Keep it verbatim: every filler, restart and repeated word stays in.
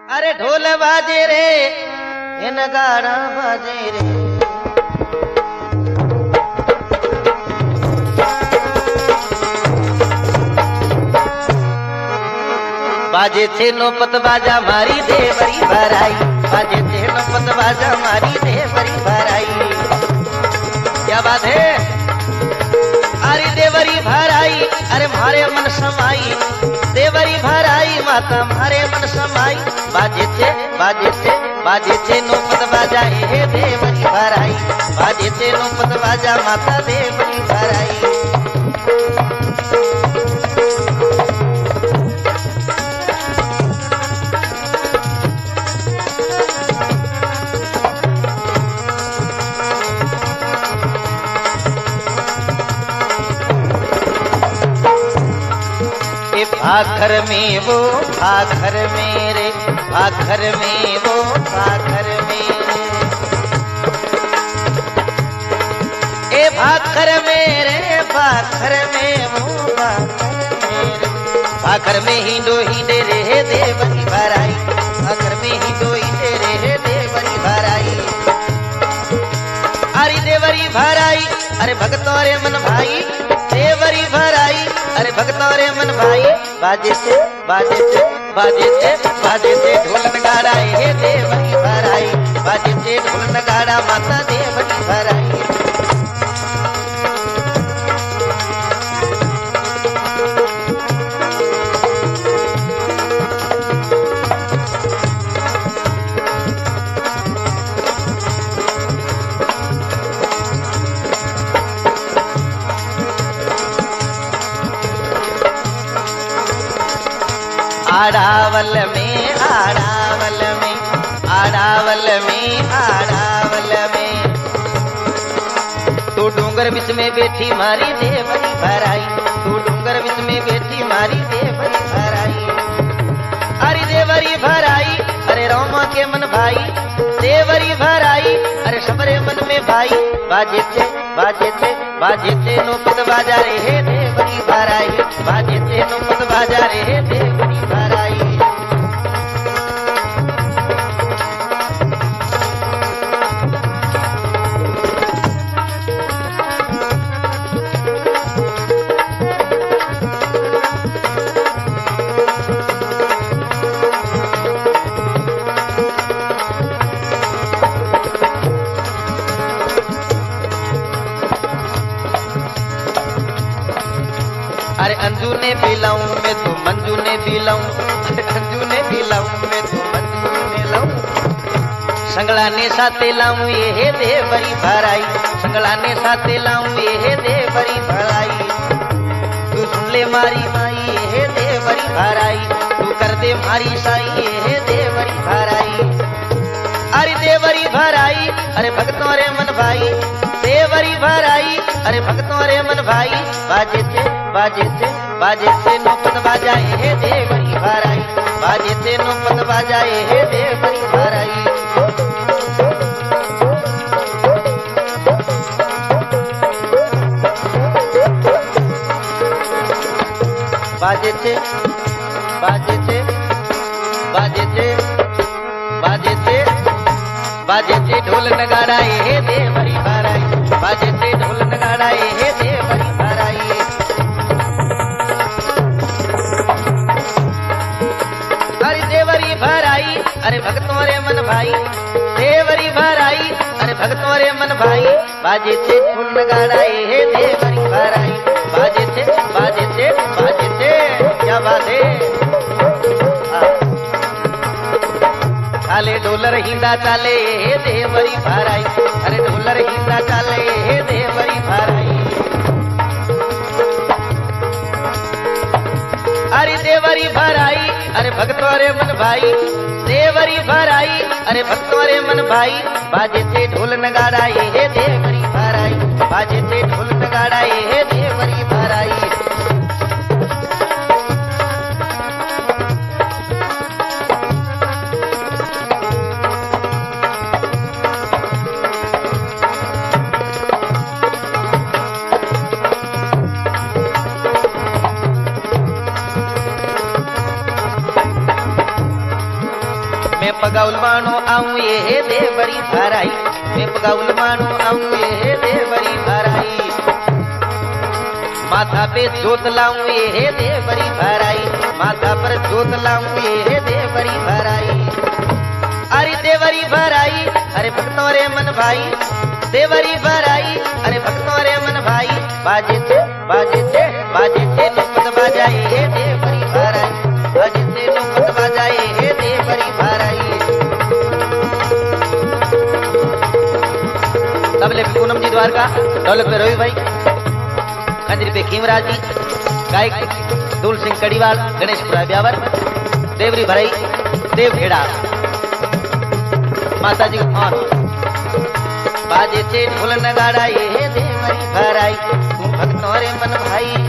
अरे ढोल बाजे रे ये नगाड़ा बाजे रे बाजे थे नौपत बाजा मारी देवरी भराई बाजे थे नौपत बाजा मारी देवरी भराई। क्या बात है। अरे देवरी भराई अरे मारे मन समाई देवरी भराई माता मारे मन समाई बाजे थे बाजे थे बाजे थे नौपत बाजा हे देवरी भराई बाजे थे नौपत बाजा माता देवरी भराई। भाखर में वो भाखर मेरे भाखर में वो भाखर मेरे ए भाखर मेरे भाखर में वो भाखर मेरे भाखर में ही दो ही दे रे देवरी भराई भाखर में ही दो ही दे रे देवरी भराई। अरे देवरी भराई अरे भक्तों रे मन भाई देवरी भराई अरे भक्तों रे मन भाई बाजे से बाजे से बाजे से बाजे से ढोल नगाड़ा हे देवरी भराई बाजे से ढोल नगाड़ा माता देवरी भराई। आड़ावल में आड़ावल में आड़ावल में आड़ावल में तू डूंगर बीच में बैठी मारी देवरी भराई तू डूंगर बीच में बैठी मारी देवरी भराई। अरे देवरी भराई अरे रोमा के मन भाई देवरी भराई अरे सबरे मन में भाई बाजे थे बाजे थे बाजे थे नौपत बाजा रे हे देवरी भराई बाजे थे नौपत बाजा रे हे देवरी भराई। अरे अंजू ने भी लाऊं मैं तो मंजू ने भी लाऊं अंजू ने भी लाऊं मैं तो मंजू ने लाऊं संगला ने साथे लाऊं ये हे देवरी भराई संगला ने साथे लाऊं ये हे देवरी भराई। तू सुन ले मारी माई ये हे देवरी भराई तू कर दे मारी साई ये हे देवरी भराई। अरे देवरी भराई अरे भक्तों रे मन भाई देवरी भराई अरे भक्तों रे मन भाई बाजे थे बाजे थे बाजे थे नौपत बाजाए हे देवरी भराई बाजे थे नौपत बाजाए हे देवरी भराई। बाजे थे बाजे थे बाजे थे बाजे थे बाजे थे ढोल नगाड़ा हे देवरी भराई बाजे थे ढोल नगाड़ा हे देवरी भराई। अरे देवरी भराई अरे भक्तों रे मन भाई देवरी भराई अरे भक्तों रे मन भाई बाजे थे ढोल नगाड़ा हे देवरी भराई बाजे थे बाजे थे बाजे थे। क्या बात है। चाले ढोलर हिंदा चाले हे देवरी भराई अरे ढोलर हिंदा चाले हे देवरी भराई। अरे देवरी भराई अरे भक्तों रे मन भाई देवरी भराई अरे भक्तों रे मन भाई बाजे थे ढोल नगाड़ा हे देवरी भराई बाजे थे ढोल नगाड़ा हे देवरी भराई। मैं पगाउल मानो आऊं ये दे बड़ी भराई, मैं पगाउल मानो आऊं ये दे बड़ी भराई। माथा पे जोत लाऊं ये दे बड़ी भराई, माथा पर जोत लाऊं ये दे बड़ी भराई। अरे देवरी भराई अरे भक्तों रे मन भाई, देवरी भराई अरे भक्तों रे मन भाई। बाजे थे बाजे थे बाजे थे नुपत बजाए हे देवरी भराई, बाजे थे नुपत बजाए हे देवरी भराई। तबले पे पूनम जी द्वारका, ढोलक पे रवि भाई, खंजरी पे खीमराज जी, गायक दूल सिंह कड़ीवाल, गणेशपुरा ब्यावर, देवरी भराई देवखेड़ा, माता जी का बाजे से ढोल नगाड़ा ये देवरी भराई। तू भक्तों रे मन भाई